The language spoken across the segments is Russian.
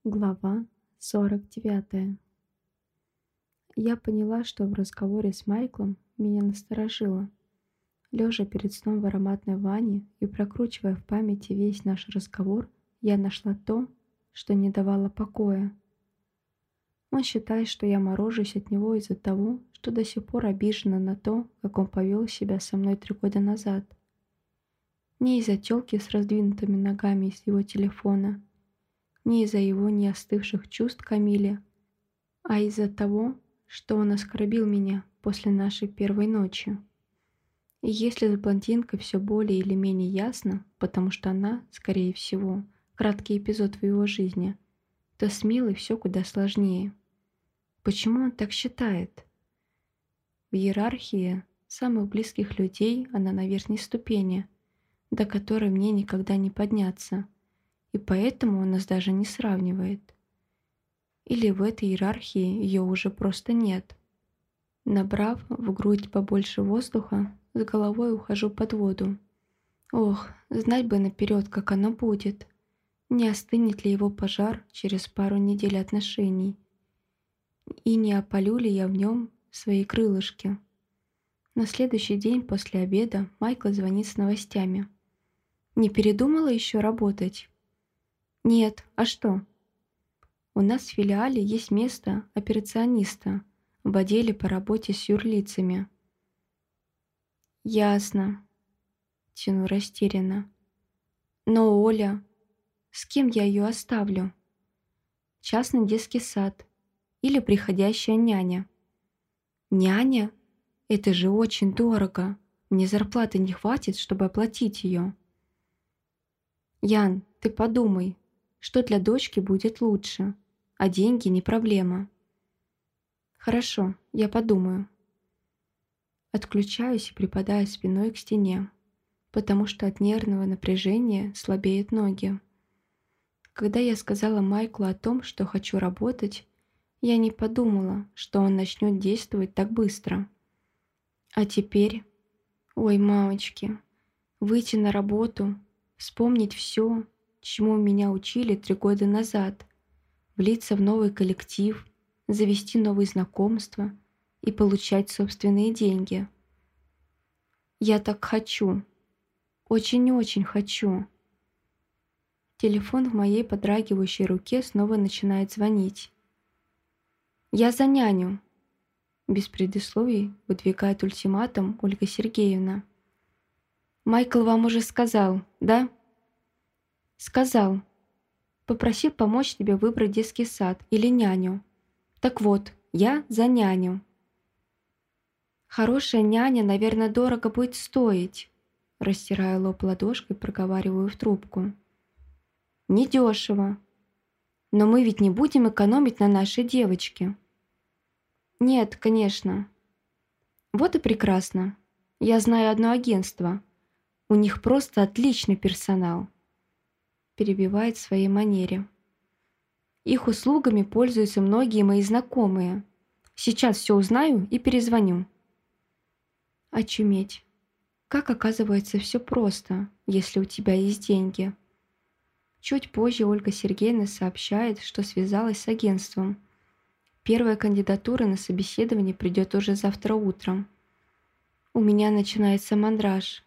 Глава 49. Я поняла, что в разговоре с Майклом меня насторожило. Лежа перед сном в ароматной ванне и прокручивая в памяти весь наш разговор, я нашла то, что не давало покоя. Он считает, что я морожусь от него из-за того, что до сих пор обижена на то, как он повел себя со мной 3 года назад. Не из-за тёлки с раздвинутыми ногами из его телефона, не из-за его неостывших чувств к Камиле, а из-за того, что он оскорбил меня после нашей первой ночи. И если с блондинкой все более или менее ясно, потому что она, скорее всего, краткий эпизод в его жизни, то с Милой все куда сложнее. Почему он так считает? В иерархии самых близких людей она на верхней ступени, до которой мне никогда не подняться, и поэтому он нас даже не сравнивает. Или в этой иерархии ее уже просто нет. Набрав в грудь побольше воздуха, с головой ухожу под воду. Ох, знать бы наперед, как оно будет. Не остынет ли его пожар через пару недель отношений? И не опалю ли я в нем свои крылышки? На следующий день после обеда Майкл звонит с новостями. «Не передумала еще работать?» «Нет, а что?» «У нас в филиале есть место операциониста в отделе по работе с юрлицами». «Ясно», — тяну растерянно. «Но Оля, с кем я ее оставлю?» «Частный детский сад или приходящая няня». «Няня? Это же очень дорого. Мне зарплаты не хватит, чтобы оплатить ее». «Ян, ты подумай, что для дочки будет лучше, а деньги не проблема». «Хорошо, я подумаю». Отключаюсь и припадаю спиной к стене, потому что от нервного напряжения слабеют ноги. Когда я сказала Майклу о том, что хочу работать, я не подумала, что он начнет действовать так быстро. А теперь, ой, мамочки, выйти на работу, вспомнить все, чему меня учили 3 года назад, влиться в новый коллектив, завести новые знакомства и получать собственные деньги. Я так хочу, очень-очень хочу. Телефон в моей подрагивающей руке снова начинает звонить. «Я за няню», — без предисловий выдвигает ультиматум Ольга Сергеевна. «Майкл вам уже сказал, да?» «Сказал. Попросил помочь тебе выбрать детский сад или няню. Так вот, я за няню». «Хорошая няня, наверное, дорого будет стоить», — растирая лоб ладошкой, проговариваю в трубку. «Недешево. Но мы ведь не будем экономить на нашей девочке». «Нет, конечно». «Вот и прекрасно. Я знаю одно агентство. У них просто отличный персонал», — перебивает в своей манере. «Их услугами пользуются многие мои знакомые. Сейчас все узнаю и перезвоню». Очуметь. Как оказывается все просто, если у тебя есть деньги. Чуть позже Ольга Сергеевна сообщает, что связалась с агентством. Первая кандидатура на собеседование придет уже завтра утром. У меня начинается мандраж.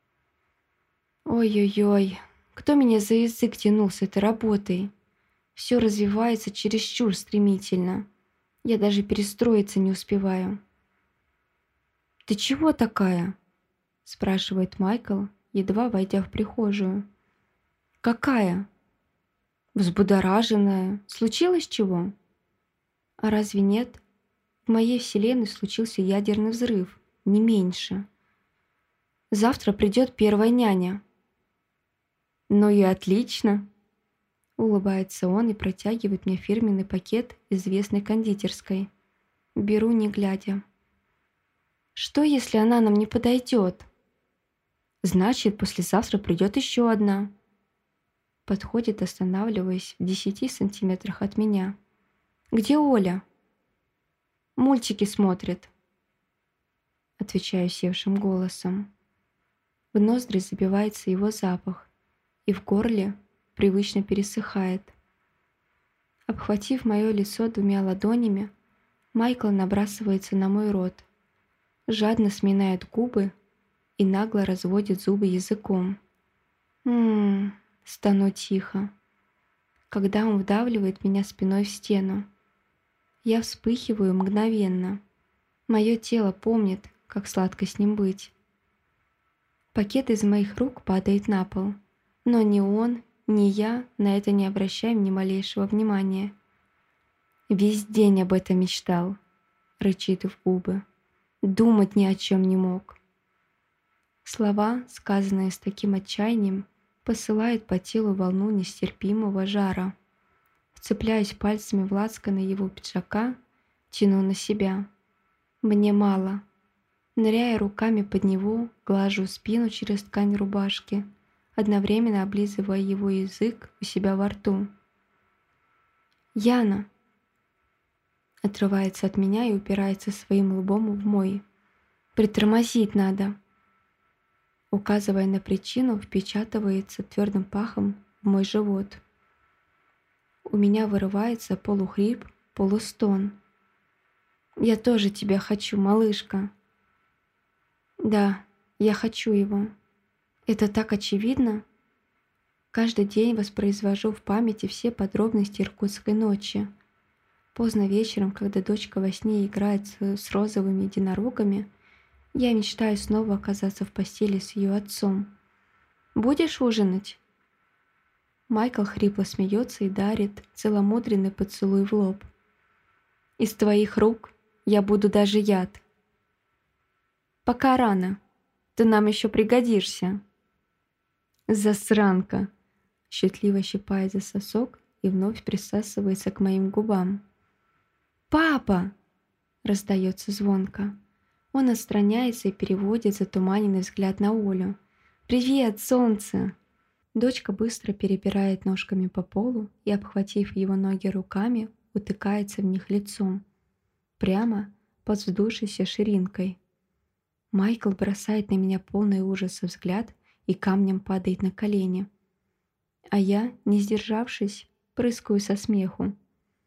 Ой-ой-ой, кто меня за язык тянул с этой работой? Все развивается чересчур стремительно. Я даже перестроиться не успеваю. «Ты чего такая?» — спрашивает Майкл, едва войдя в прихожую. «Какая?» «Взбудораженная. Случилось чего?» «А разве нет? В моей вселенной случился ядерный взрыв, не меньше. Завтра придет первая няня». «Ну и отлично!» — улыбается он и протягивает мне фирменный пакет известной кондитерской. Беру, не глядя. «Что, если она нам не подойдет?» «Значит, послезавтра придет еще одна». Подходит, останавливаясь в 10 сантиметрах от меня. «Где Оля?» «Мультики смотрит», — отвечаю севшим голосом. В ноздри забивается его запах, и в горле привычно пересыхает. Обхватив мое лицо двумя ладонями, Майкл набрасывается на мой рот, жадно сминает губы и нагло разводит зубы языком. Стану тихо, когда он вдавливает меня спиной в стену. Я вспыхиваю мгновенно. Мое тело помнит, как сладко с ним быть. Пакет из моих рук падает на пол, но ни он, ни я на это не обращаем ни малейшего внимания. «Весь день об этом мечтал», — рычит в губы. «Думать ни о чем не мог». Слова, сказанные с таким отчаянием, посылают по телу волну нестерпимого жара. Вцепляюсь пальцами в лацканы его пиджака, тяну на себя. Мне мало. Ныряя руками под него, глажу спину через ткань рубашки, одновременно облизывая его язык у себя во рту. «Яна!» Отрывается от меня и упирается своим лбом в мой. «Притормозить надо!» Указывая на причину, впечатывается твердым пахом в мой живот. У меня вырывается полухрип, полустон. «Я тоже тебя хочу, малышка!» «Да, я хочу его. Это так очевидно!» Каждый день воспроизвожу в памяти все подробности иркутской ночи. Поздно вечером, когда дочка во сне играет с розовыми единорогами, я мечтаю снова оказаться в постели с ее отцом. «Будешь ужинать?» Майкл хрипло смеется и дарит целомудренный поцелуй в лоб. «Из твоих рук я буду даже яд». «Пока рано. Ты нам еще пригодишься». «Засранка!» Щетливо щипает за сосок и вновь присасывается к моим губам. «Папа!» — раздается звонко. Он отстраняется и переводит затуманенный взгляд на Олю. «Привет, солнце!» Дочка быстро перебирает ножками по полу и, обхватив его ноги руками, утыкается в них лицом, прямо под вздувшейся ширинкой. Майкл бросает на меня полный ужаса взгляд и камнем падает на колени. А я, не сдержавшись, прыскаю со смеху.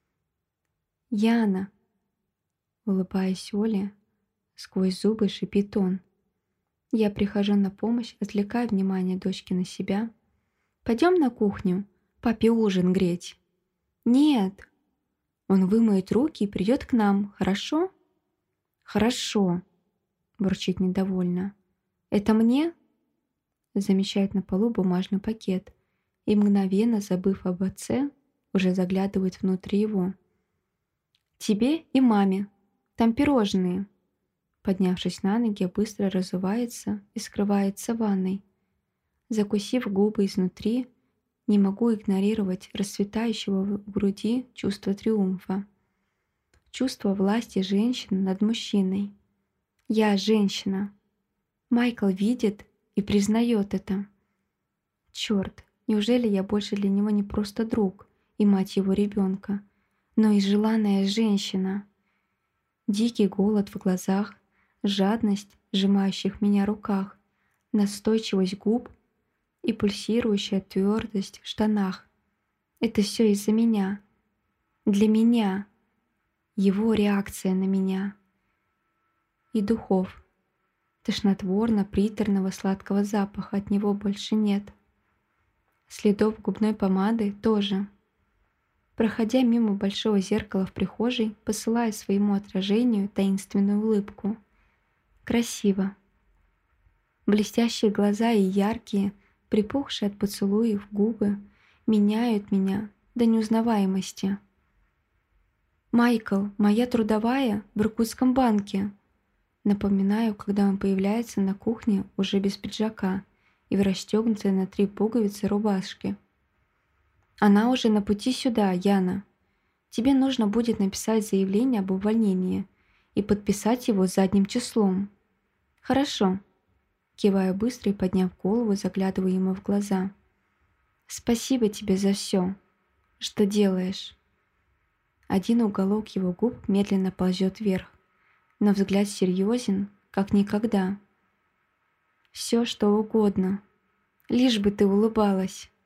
«Яна!» Улыбаясь Оле, сквозь зубы шипит он. Я прихожу на помощь, отвлекая внимание дочки на себя. «Пойдем на кухню, папе ужин греть». «Нет». «Он вымоет руки и придет к нам, хорошо?» «Хорошо», — бурчит недовольно. «Это мне?» Замечает на полу бумажный пакет и, мгновенно забыв об отце, уже заглядывает внутрь его. «Тебе и маме. Там пирожные». Поднявшись на ноги, быстро разувается и скрывается в ванной. Закусив губы изнутри, не могу игнорировать расцветающего в груди чувство триумфа. Чувство власти женщины над мужчиной. Я женщина. Майкл видит и признает это. Черт, неужели я больше для него не просто друг и мать его ребенка, но и желанная женщина? Дикий голод в глазах, жадность, сжимающих меня руках, настойчивость губ и пульсирующая твердость в штанах. Это все из-за меня. Для меня. Его реакция на меня. И духов. Тошнотворно-приторного сладкого запаха от него больше нет. Следов губной помады тоже. Проходя мимо большого зеркала в прихожей, посылаю своему отражению таинственную улыбку. Красиво. Блестящие глаза и яркие, припухшие от поцелуев губы меняют меня до неузнаваемости. «Майкл, моя трудовая в Иркутском банке!» Напоминаю, когда он появляется на кухне уже без пиджака и в расстегнутой на 3 пуговицы рубашке. «Она уже на пути сюда, Яна. Тебе нужно будет написать заявление об увольнении и подписать его задним числом». «Хорошо». Киваю быстро и, подняв голову, заглядываю ему в глаза. «Спасибо тебе за все, что делаешь». Один уголок его губ медленно ползет вверх, но взгляд серьезен, как никогда. «Все, что угодно, лишь бы ты улыбалась».